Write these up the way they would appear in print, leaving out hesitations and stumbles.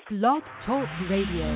Blog Talk Radio.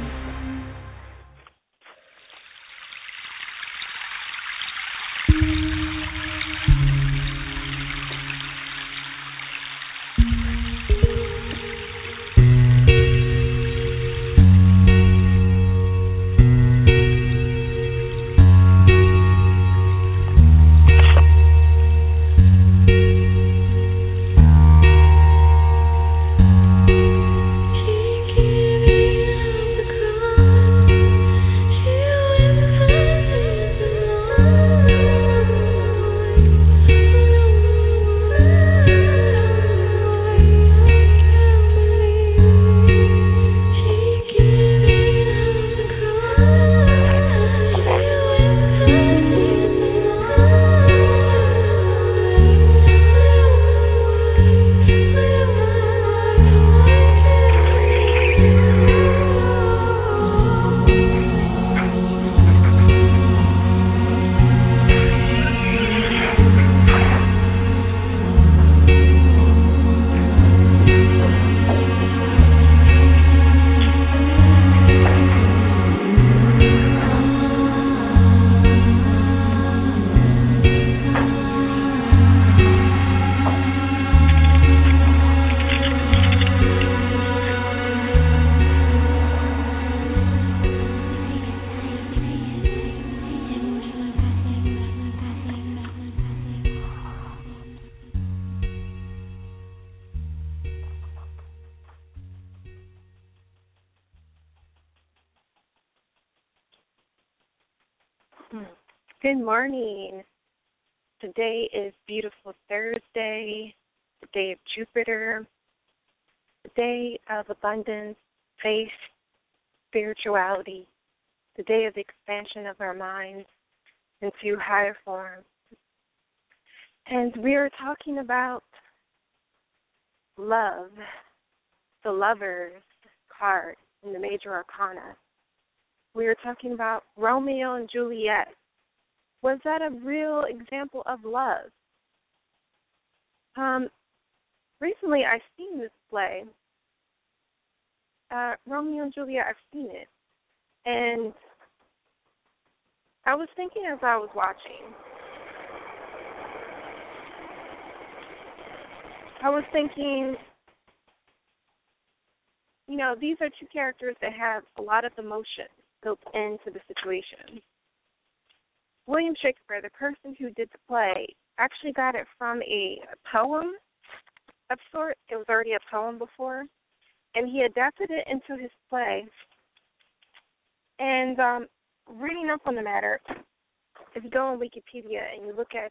Good morning. Today is beautiful Thursday, the day of Jupiter, the day of abundance, faith, spirituality, the day of expansion of our minds into higher forms. And we are talking about love, the Lovers card in the Major Arcana. We are talking about Romeo and Juliet. Was that a real example of love? Recently, I've seen this play, Romeo and Juliet. I've seen it, and I was thinking as I was watching, these are two characters that have a lot of emotion built into the situation. William Shakespeare, the person who did the play, actually got it from a poem of sort. It was already a poem before, and he adapted it into his play. And reading up on the matter, if you go on Wikipedia and you look at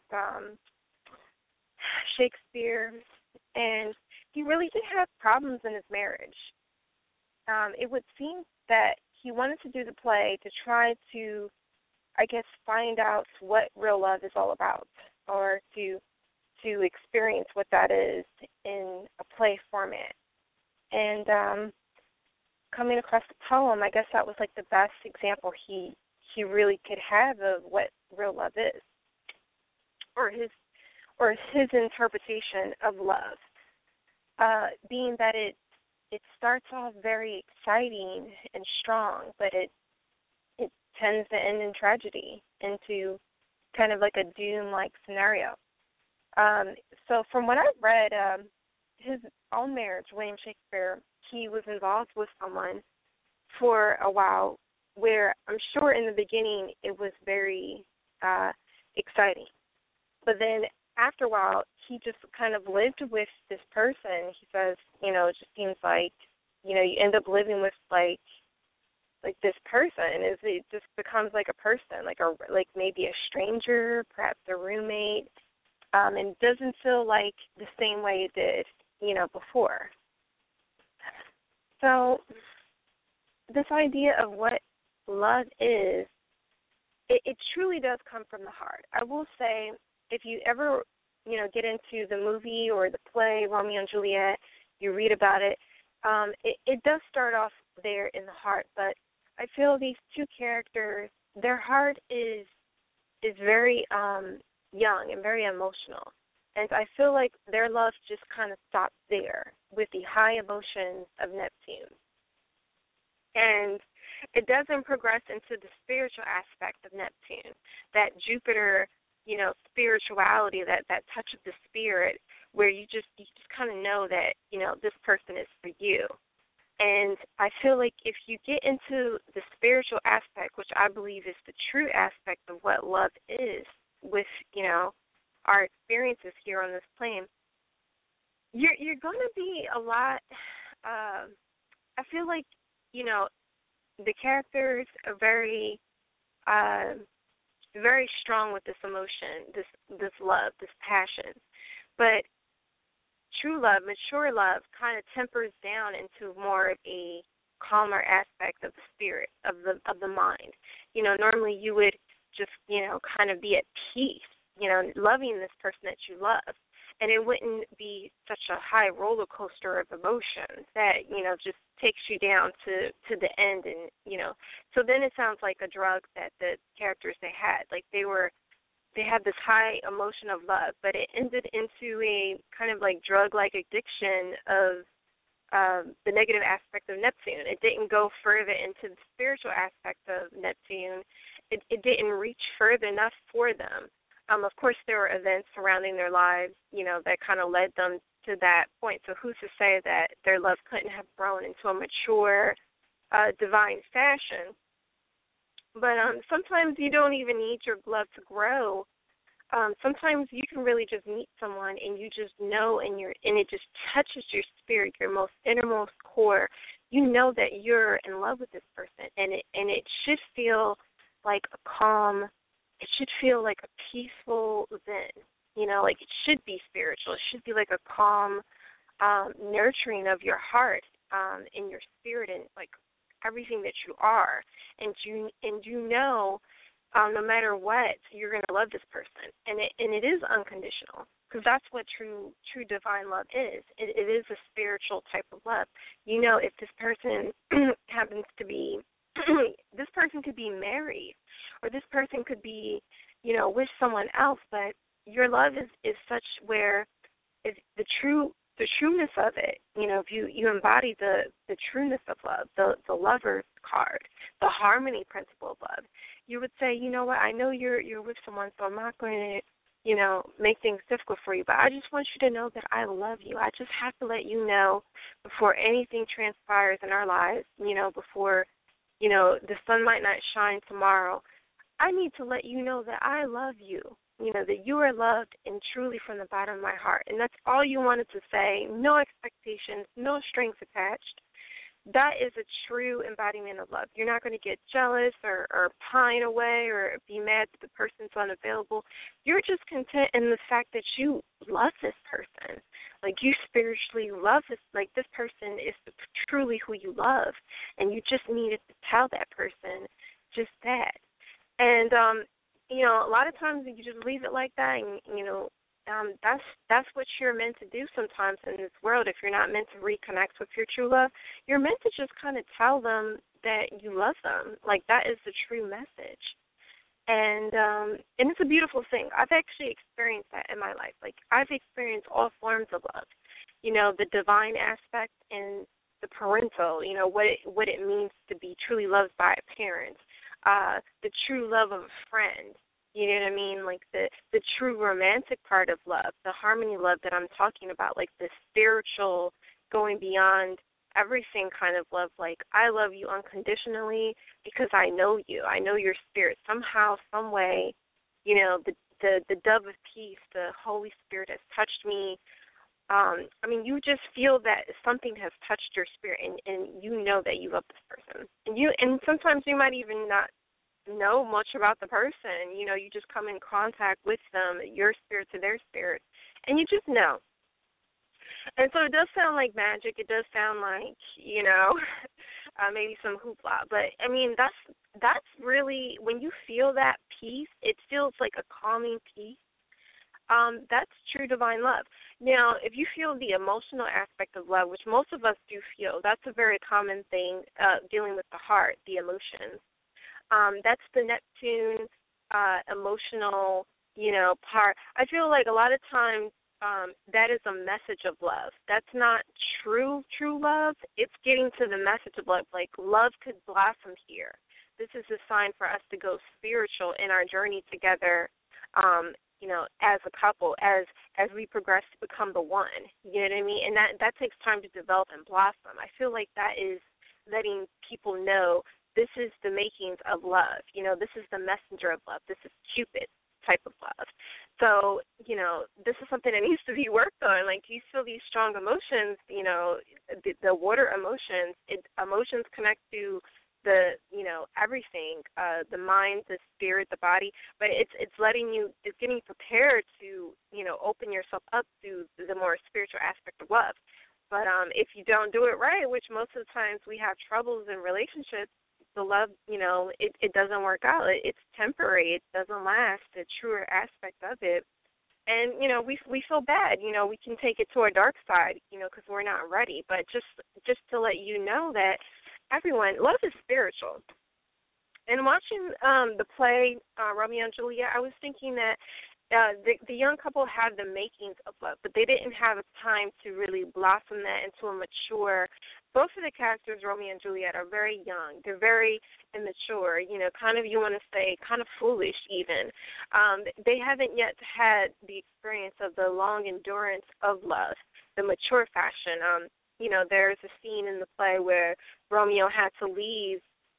Shakespeare, and he really did have problems in his marriage. It would seem that he wanted to do the play to try to, find out what real love is all about, or to experience what that is in a play format. And coming across the poem, I guess that was like the best example he really could have of what real love is, or his interpretation of love, being that it starts off very exciting and strong, but it tends to end in tragedy, into kind of like a doom-like scenario. So from what I've read, his own marriage, William Shakespeare, he was involved with someone for a while, where I'm sure in the beginning it was very exciting. But then after a while, he just kind of lived with this person. He says, it just seems like, you end up living with like this person. It just becomes like a person, like maybe a stranger, perhaps a roommate, and doesn't feel like the same way it did, before. So this idea of what love is, it truly does come from the heart. I will say, if you ever, get into the movie or the play Romeo and Juliet, you read about it, it does start off there in the heart, but I feel these two characters, their heart is very young and very emotional. And I feel like their love just kind of stopped there with the high emotions of Neptune. And it doesn't progress into the spiritual aspect of Neptune, that Jupiter, spirituality, that touch of the spirit, where you just kind of know that, this person is for you. And I feel like if you get into the spiritual aspect, which I believe is the true aspect of what love is with, our experiences here on this plane, you're going to be a lot, I feel like, the characters are very, very strong with this emotion, this love, this passion. But true love, mature love, kind of tempers down into more of a calmer aspect of the spirit, of the mind. Normally you would just, kind of be at peace, loving this person that you love. And it wouldn't be such a high roller coaster of emotions that, just takes you down to the end. And, so then it sounds like a drug that the characters they had. Like they had this high emotion of love, but it ended into a kind of like drug-like addiction of the negative aspect of Neptune. It didn't go further into the spiritual aspect of Neptune. It didn't reach further enough for them. Of course, there were events surrounding their lives, that kind of led them to that point. So who's to say that their love couldn't have grown into a mature, divine fashion? But sometimes you don't even need your love to grow. Sometimes you can really just meet someone and you just know, and it just touches your spirit, your most innermost core. You know that you're in love with this person, and it should feel like a calm. It should feel like a peaceful zen, like it should be spiritual. It should be like a calm, nurturing of your heart, and your spirit, and like everything that you are. And you know, no matter what, you're going to love this person. And it is unconditional, because that's what true divine love is. It is a spiritual type of love. If this person happens to be, this person could be married, or this person could be, with someone else, but your love is such where if the trueness of it, if you embody the trueness of love, the lover's card, the harmony principle of love, you would say, you know what, I know you're with someone, so I'm not going to, make things difficult for you, but I just want you to know that I love you. I just have to let you know before anything transpires in our lives, before, the sun might not shine tomorrow. I need to let you know that I love you, that you are loved and truly from the bottom of my heart. And that's all you wanted to say, no expectations, no strings attached. That is a true embodiment of love. You're not going to get jealous or pine away or be mad that the person's unavailable. You're just content in the fact that you love this person. Like you spiritually love this, like this person is truly who you love. And you just needed to tell that person just that. And, a lot of times you just leave it like that, and, that's what you're meant to do sometimes in this world. If you're not meant to reconnect with your true love, you're meant to just kind of tell them that you love them. Like that is the true message. And it's a beautiful thing. I've actually experienced that in my life. Like I've experienced all forms of love, the divine aspect and the parental, what it means to be truly loved by a parent. The true love of a friend, you know what I mean? Like the true romantic part of love, the harmony love that I'm talking about, like the spiritual, going beyond everything kind of love. Like I love you unconditionally because I know you. I know your spirit. Somehow, some way, the dove of peace, the Holy Spirit has touched me. You just feel that something has touched your spirit, and you know that you love this person. And sometimes you might even not know much about the person. You just come in contact with them, your spirit to their spirit, and you just know. And so it does sound like magic. It does sound like, maybe some hoopla. But, that's really, when you feel that peace, it feels like a calming peace. That's true divine love. Now, if you feel the emotional aspect of love, which most of us do feel, that's a very common thing, dealing with the heart, the emotions. That's the Neptune emotional, part. I feel like a lot of times that is a message of love. That's not true love. It's getting to the message of love. Like, love could blossom here. This is a sign for us to go spiritual in our journey together, as a couple, as we progress to become the one. You know what I mean? And that takes time to develop and blossom. I feel like that is letting people know this is the makings of love. This is the messenger of love. This is Cupid type of love. So, this is something that needs to be worked on. Like, do you feel these strong emotions, the water emotions? Emotions connect to the, everything, the mind, the spirit, the body, but it's getting prepared to, open yourself up to the more spiritual aspect of love. But if you don't do it right, which most of the times we have troubles in relationships, the love, it doesn't work out. It's temporary. It doesn't last, the truer aspect of it. And, we feel bad. We can take it to our dark side, because we're not ready. But just to let you know that everyone, love is spiritual. And watching the play Romeo and Juliet, I was thinking that the young couple had the makings of love, but they didn't have time to really blossom that into a mature. Both of the characters, Romeo and Juliet, are very young. They're very immature, kind of, you want to say, kind of foolish even. They haven't yet had the experience of the long endurance of love, the mature fashion. There's a scene in the play where Romeo had to leave,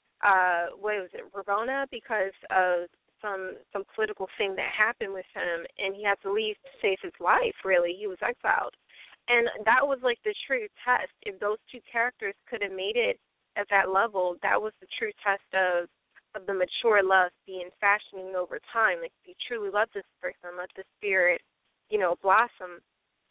Verona, because of some political thing that happened with him, and he had to leave to save his life, really. He was exiled. And that was like the true test. If those two characters could have made it at that level, that was the true test of the mature love being fashioning over time. Like, if you truly love this person, let the spirit, blossom.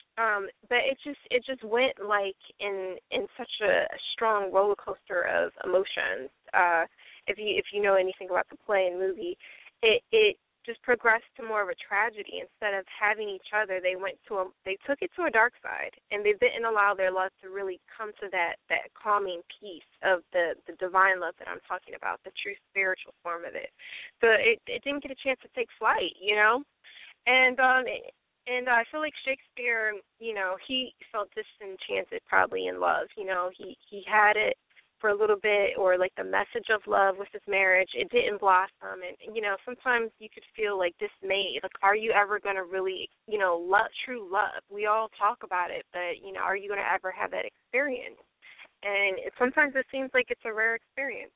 But it just went like in such a strong roller coaster of emotions. If you know anything about the play and movie, it just progressed to more of a tragedy. Instead of having each other, they took it to a dark side, and they didn't allow their love to really come to that calming peace of the divine love that I'm talking about, the true spiritual form of it. So it didn't get a chance to take flight, And I feel like Shakespeare, he felt disenchanted probably in love. He had it for a little bit, or like the message of love with his marriage. It didn't blossom. And, sometimes you could feel like dismayed. Like, are you ever going to really, love, true love? We all talk about it, but, are you going to ever have that experience? And sometimes it seems like it's a rare experience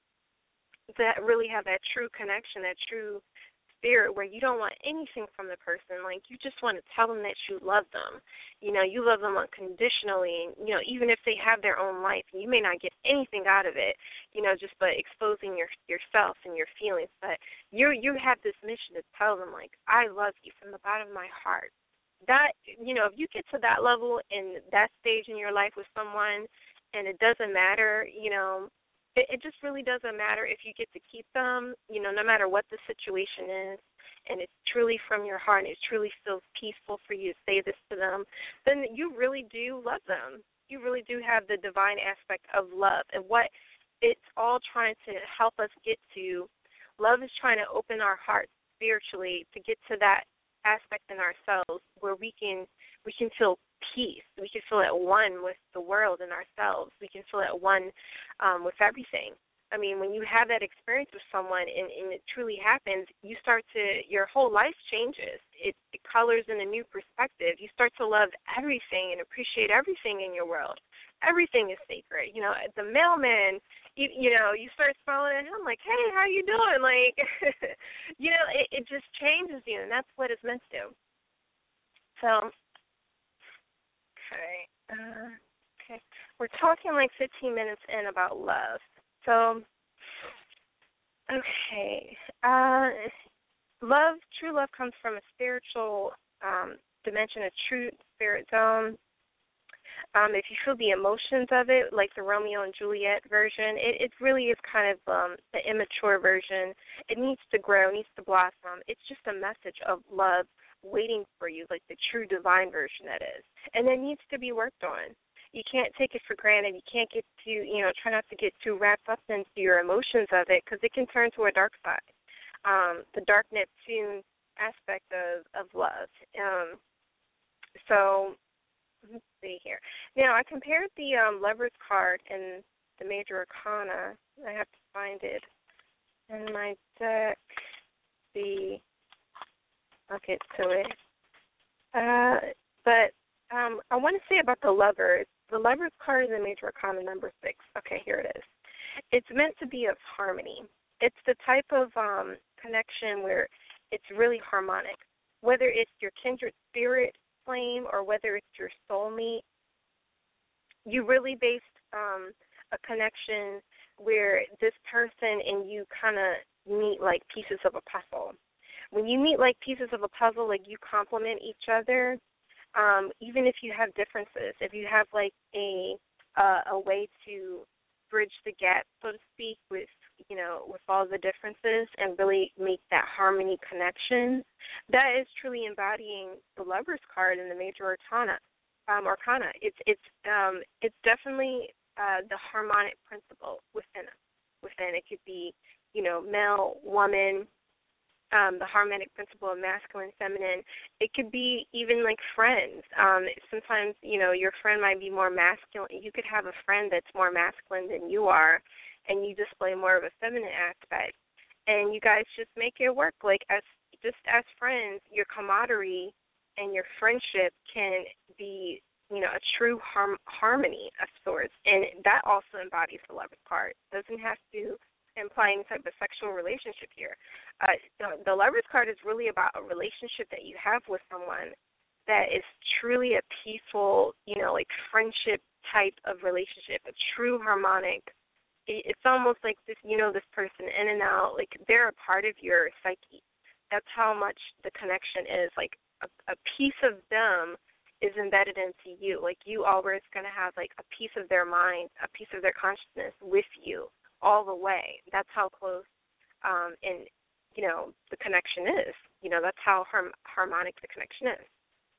that really have that true connection, that true spirit where you don't want anything from the person. Like, you just want to tell them that you love them. You love them unconditionally. Even if they have their own life, you may not get anything out of it, just by exposing yourself and your feelings. But you have this mission to tell them, like, I love you from the bottom of my heart. That, if you get to that level in that stage in your life with someone, and it doesn't matter, it just really doesn't matter if you get to keep them, no matter what the situation is, and it's truly from your heart, and it truly feels peaceful for you to say this to them, then you really do love them. You really do have the divine aspect of love. And what it's all trying to help us get to, love is trying to open our hearts spiritually to get to that aspect in ourselves where we can feel peace. We can feel at one with the world and ourselves. We can feel at one with everything. I mean, when you have that experience with someone and it truly happens, your whole life changes. It colors in a new perspective. You start to love everything and appreciate everything in your world. Everything is sacred. The mailman, you start smiling at him like, hey, how you doing? Like, it just changes you, and that's what it's meant to do. So, okay. We're talking like 15 minutes in about love. So, okay. True love comes from a spiritual dimension, a true spirit zone. If you feel the emotions of it, like the Romeo and Juliet version, it really is kind of the immature version. It needs to grow, needs to blossom. It's just a message of love waiting for you, like the true divine version that is. And it needs to be worked on. You can't take it for granted. You can't get too, try not to get too wrapped up into your emotions of it, because it can turn to a dark side, the dark Neptune aspect of love. So let's see here. Now I compared the Lovers card and the Major Arcana. I have to find it in my deck. I'll get to it. But I want to say about the Lovers. The Lovers card is the Major Arcana number 6. Okay, here it is. It's meant to be of harmony. It's the type of connection where it's really harmonic. Whether it's your kindred spirit flame or whether it's your soulmate, you really based a connection where this person and you kind of meet like pieces of a puzzle. When you meet like pieces of a puzzle, like you complement each other, even if you have differences, if you have like a way to bridge the gap, so to speak, with all the differences and really make that harmony connection, that is truly embodying the Lovers card in the Major Arcana. It's definitely the harmonic principle within it. It could be, male, woman, the harmonic principle of masculine, feminine. It could be even like friends. Sometimes, your friend might be more masculine. You could have a friend that's more masculine than you are, and you display more of a feminine aspect. And you guys just make it work. Like, as friends, your camaraderie and your friendship can be, a true harmony of sorts. And that also embodies the Lovers card. It doesn't have to imply any type of sexual relationship here. The Lovers card is really about a relationship that you have with someone that is truly a peaceful, like friendship type of relationship, a true harmonic. It's almost like this, this person in and out, like they're a part of your psyche. That's how much the connection is. Like a piece of them is embedded into you. Like you always going to have like a piece of their mind, a piece of their consciousness with you all the way. That's how close and the connection is. That's how harmonic the connection is.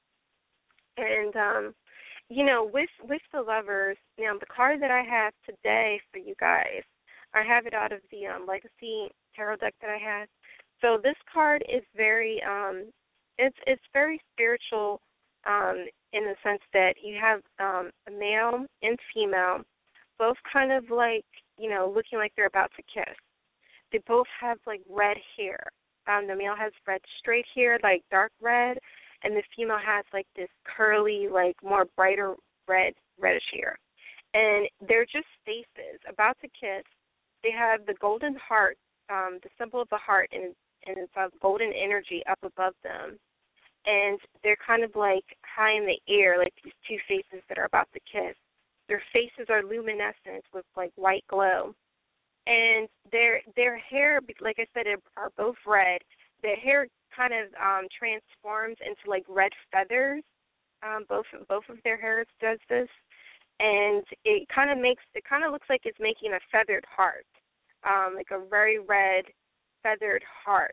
And with the Lovers, the card that I have today for you guys, I have it out of the Legacy Tarot deck that I had. So this card is very it's very spiritual in the sense that you have a male and female, both kind of like, looking like they're about to kiss. They both have like red hair. The male has red straight hair, like dark red, and the female has like this curly, like more brighter reddish hair. And they're just faces about to kiss. They have the golden heart, the symbol of the heart, and it's a golden energy up above them. And they're kind of like high in the air, like these two faces that are about to kiss. Their faces are luminescent with like white glow. And their hair, like I said, are both red. Their hair kind of transforms into like red feathers. Both of their hairs does this, and it kind of looks like it's making a feathered heart, like a very red feathered heart.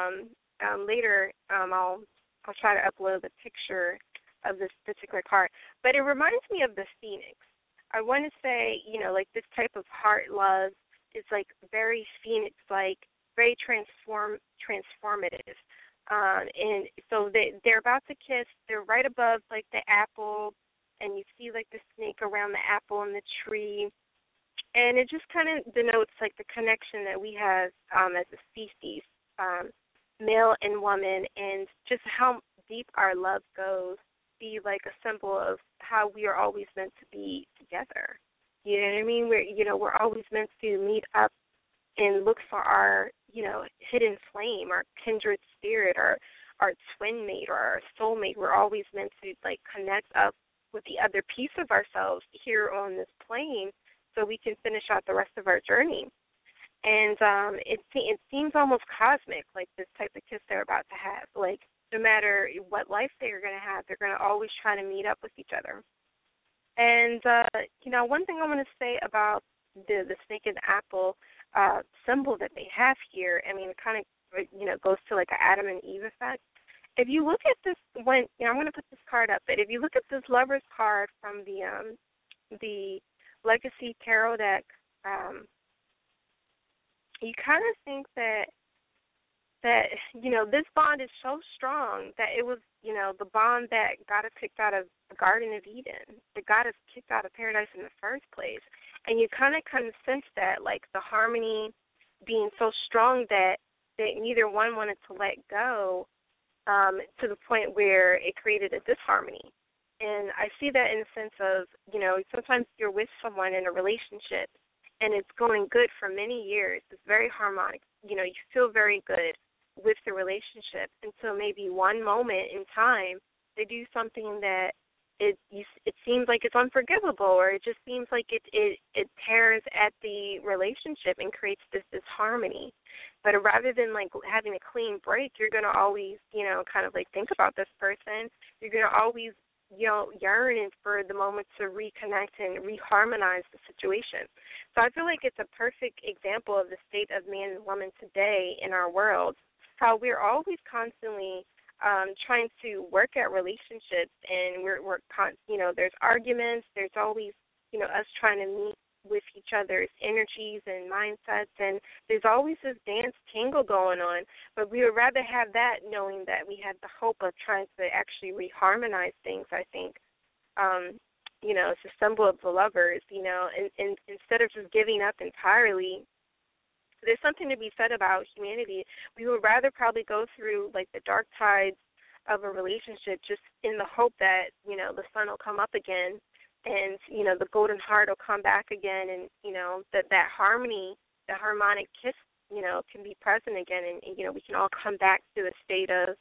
Later, I'll try to upload the picture of this particular card, but it reminds me of the Phoenix. I want to say, like this type of heart love is like very Phoenix-like, very transformative. And so they're about to kiss. They're right above like the apple, and you see like the snake around the apple and the tree. And it just kind of denotes like the connection that we have as a species, male and woman, and just how deep our love goes, be like a symbol of how we are always meant to be together. You know what I mean? We're always meant to meet up and look for our, hidden flame, our kindred spirit, our twin mate or our soulmate. We're always meant to like connect up with the other piece of ourselves here on this plane so we can finish out the rest of our journey. And it seems almost cosmic, like this type of kiss they're about to have. Like no matter what life they're going to have, they're going to always try to meet up with each other. And, one thing I want to say about the snake and apple symbol that they have here, I mean, it kind of, goes to like an Adam and Eve effect. If you look at this one, I'm going to put this card up, but if you look at this Lovers card from the Legacy Tarot deck, you kind of think that that, this bond is so strong that it was, the bond that got us kicked out of the Garden of Eden, that got us kicked out of paradise in the first place. And you kind of sense that, like the harmony being so strong that neither one wanted to let go, to the point where it created a disharmony. And I see that in the sense of, sometimes you're with someone in a relationship and it's going good for many years. It's very harmonic. You feel very good with the relationship until maybe one moment in time they do something that it seems like it's unforgivable, or it just seems like it tears at the relationship and creates this disharmony. But rather than like having a clean break, you're going to always, kind of like think about this person. You're going to always, yearn for the moment to reconnect and reharmonize the situation. So I feel like it's a perfect example of the state of man and woman today in our world, how we're always constantly trying to work at relationships, and there's arguments, there's always, us trying to meet with each other's energies and mindsets, and there's always this dance tango going on, but we would rather have that knowing that we had the hope of trying to actually reharmonize things, I think. It's a symbol of the lovers, and instead of just giving up entirely, there's something to be said about humanity. We would rather probably go through, like, the dark tides of a relationship just in the hope that, the sun will come up again and, the golden heart will come back again, and, that harmony, the harmonic kiss, can be present again, and, we can all come back to a state of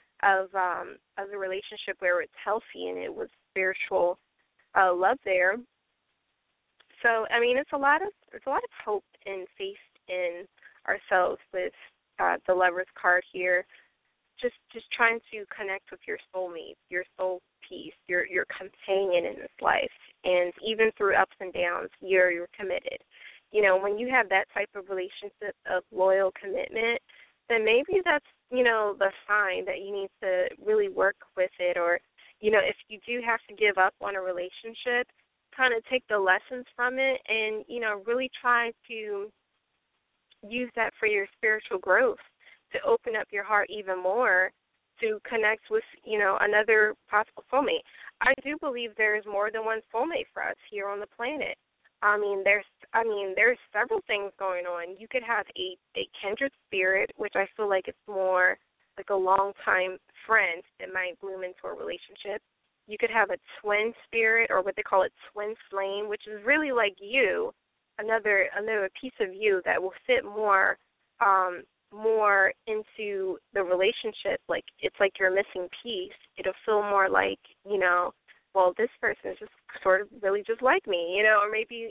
the relationship where it's healthy and it was spiritual love there. So, I mean, it's a lot of hope and faith in ourselves with the Lover's card here. Just trying to connect with your soulmate, your soul piece, your companion in this life, and even through ups and downs, you're committed. When you have that type of relationship of loyal commitment, then maybe that's the sign that you need to really work with it, or if you do have to give up on a relationship, kind of take the lessons from it and really try to use that for your spiritual growth, to open up your heart even more, to connect with, another possible soulmate. I do believe there is more than one soulmate for us here on the planet. There's several things going on. You could have a kindred spirit, which I feel like it's more like a long-time friend that might bloom into a relationship. You could have a twin spirit, or what they call a twin flame, which is really like you, another piece of you that will fit more into the relationship. Like, it's like you're a missing piece. It'll feel more like, well, this person is just sort of really just like me, or maybe,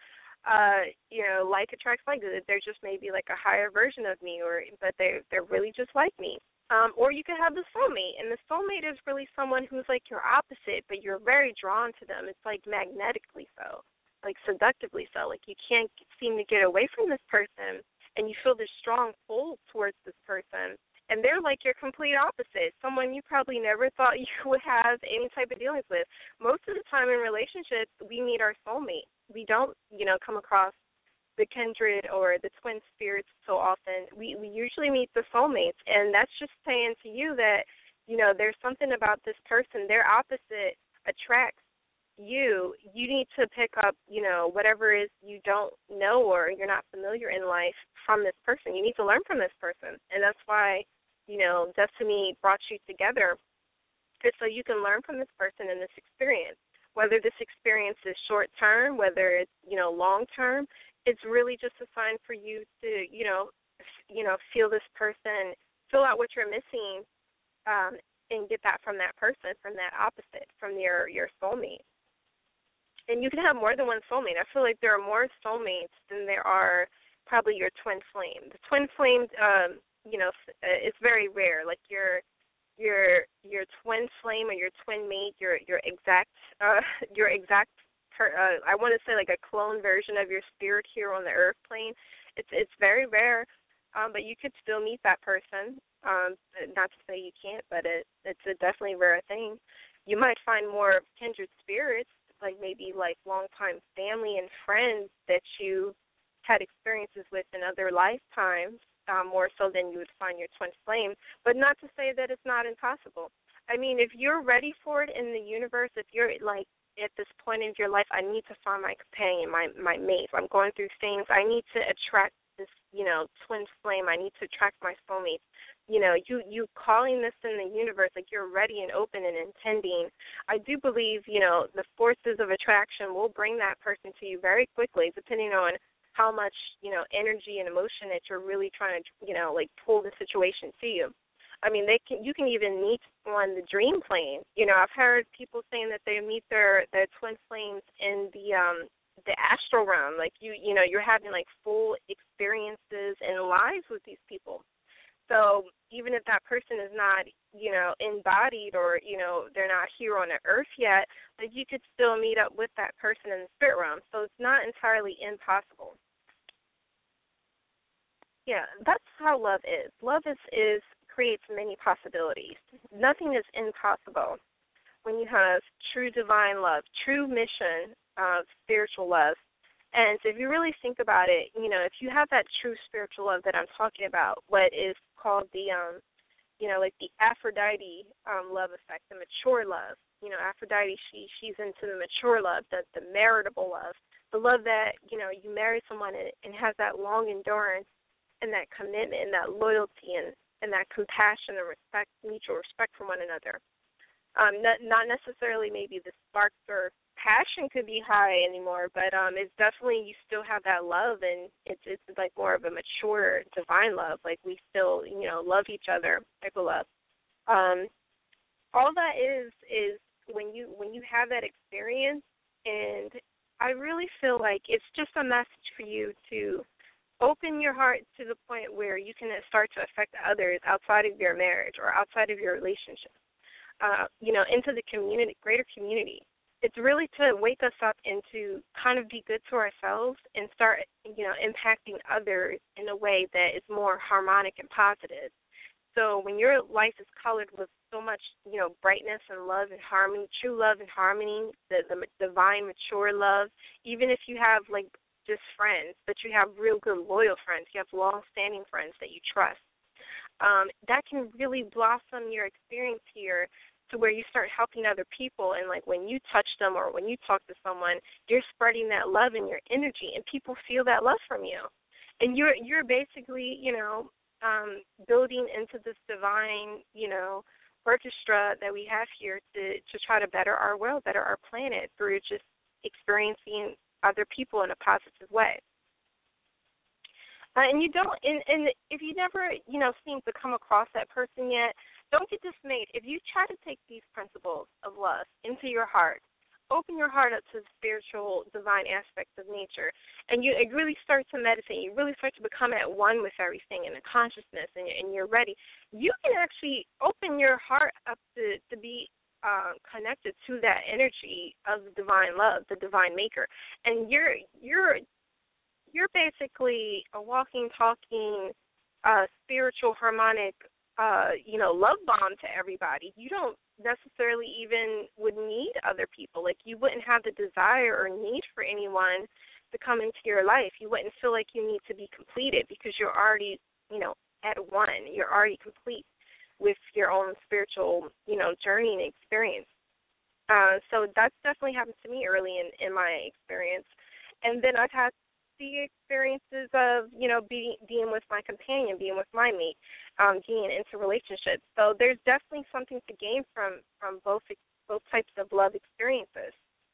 like attracts like. They're just maybe like a higher version of me, but they're really just like me. Or you could have the soulmate, and the soulmate is really someone who's like your opposite, but you're very drawn to them. It's like magnetically so, like seductively so. Like, you can't seem to get away from this person, and you feel this strong pull towards this person. And they're like your complete opposite, someone you probably never thought you would have any type of dealings with. Most of the time in relationships, we meet our soulmate. We don't, come across the kindred or the twin spirits so often. We usually meet the soulmates, and that's just saying to you that, there's something about this person. Their opposite attracts you. You need to pick up, whatever it is you don't know or you're not familiar in life from this person. You need to learn from this person, and that's why, Destiny brought you together, is so you can learn from this person and this experience. Whether this experience is short-term, whether it's, long-term, it's really just a sign for you to, feel this person, fill out what you're missing, and get that from that person, from that opposite, from your soulmate. And you can have more than one soulmate. I feel like there are more soulmates than there are probably your twin flame. The twin flame, it's very rare. Like your twin flame or your twin mate, your exact, I want to say like a clone version of your spirit here on the earth plane. It's very rare, but you could still meet that person. Not to say you can't, but it's a definitely rare thing. You might find more kindred spirits, like maybe like longtime family and friends that you had experiences with in other lifetimes, more so than you would find your twin flame, but not to say that it's not impossible. I mean, if you're ready for it in the universe, if you're like at this point in your life, I need to find my companion, my mate. I'm going through things. I need to attract this, twin flame. I need to attract my soulmate. You calling this in the universe, like you're ready and open and intending. I do believe, the forces of attraction will bring that person to you very quickly, depending on how much, energy and emotion that you're really trying to, like pull the situation to you. I mean, you can even meet on the dream plane. I've heard people saying that they meet their twin flames in the astral realm. Like you're having like full experiences and lives with these people. So even if that person is not, embodied or, they're not here on the earth yet, like you could still meet up with that person in the spirit realm. So it's not entirely impossible. Yeah, that's how love is. Love is creates many possibilities. Nothing is impossible when you have true divine love, true mission of spiritual love. And if you really think about it, if you have that true spiritual love that I'm talking about, what is called the, like the Aphrodite love effect, the mature love. Aphrodite, she's into the mature love, the meritable love, the love that, you marry someone and has that long endurance and that commitment and that loyalty and that compassion and respect, mutual respect for one another. Not necessarily maybe the sparks or passion could be high anymore, but it's definitely you still have that love, and it's like more of a mature divine love. Like we still love each other type of love. All that is when you have that experience, and I really feel like it's just a message for you to open your heart to the point where you can start to affect others outside of your marriage or outside of your relationship, into the community, greater community. It's really to wake us up and to kind of be good to ourselves and start, impacting others in a way that is more harmonic and positive. So when your life is colored with so much, brightness and love and harmony, true love and harmony, the divine, mature love, even if you have, like, just friends, but you have real good, loyal friends, you have long-standing friends that you trust, that can really blossom your experience here to where you start helping other people. And, like, when you touch them or when you talk to someone, you're spreading that love in your energy, and people feel that love from you. And you're basically, building into this divine, orchestra that we have here to try to better our world, better our planet through just experiencing other people in a positive way. And you don't, and if you never, seem to come across that person yet, don't get dismayed. If you try to take these principles of love into your heart, open your heart up to the spiritual, divine aspects of nature, and you really start to meditate, you really start to become at one with everything in the consciousness, and you're ready, you can actually open your heart up to be connected to that energy of the divine love, the divine maker, and you're basically a walking, talking, spiritual, harmonic, love bomb to everybody. You don't necessarily even would need other people. Like, you wouldn't have the desire or need for anyone to come into your life. You wouldn't feel like you need to be completed because you're already, at one. You're already complete with your own spiritual, journey and experience. So that's definitely happened to me early in my experience. And then I've had the experiences of, being with my companion, being with my mate, getting into relationships. So there's definitely something to gain from both types of love experiences.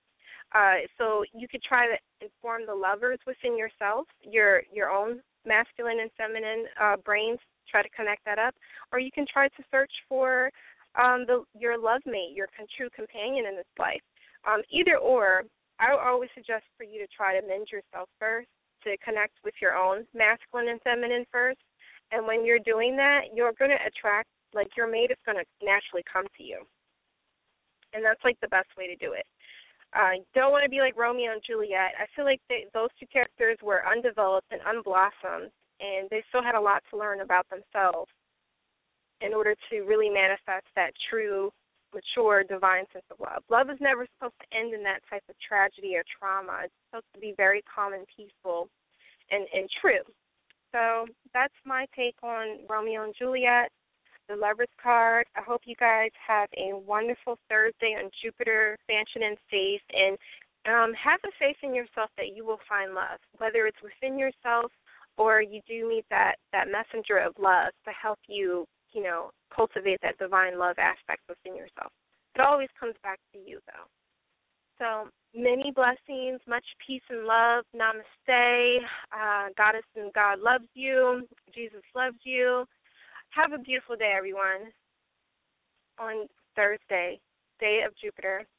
So you could try to inform the lovers within yourself, your own masculine and feminine brains, try to connect that up, or you can try to search for your love mate, your true companion in this life. Either or, I would always suggest for you to try to mend yourself first, to connect with your own masculine and feminine first. And when you're doing that, you're going to attract, like, your mate is going to naturally come to you. And that's, like, the best way to do it. You don't want to be like Romeo and Juliet. I feel like those two characters were undeveloped and unblossomed, and they still had a lot to learn about themselves in order to really manifest that true, mature, divine sense of love. Love is never supposed to end in that type of tragedy or trauma. It's supposed to be very calm and peaceful and true. So that's my take on Romeo and Juliet, the Lovers card. I hope you guys have a wonderful Thursday on Jupiter, Fanchon, and Faith, and have the faith in yourself that you will find love, whether it's within yourself or you do meet that messenger of love to help you, cultivate that divine love aspect within yourself. It always comes back to you, though. So many blessings, much peace and love. Namaste. Goddess and God loves you. Jesus loves you. Have a beautiful day, everyone, on Thursday, day of Jupiter.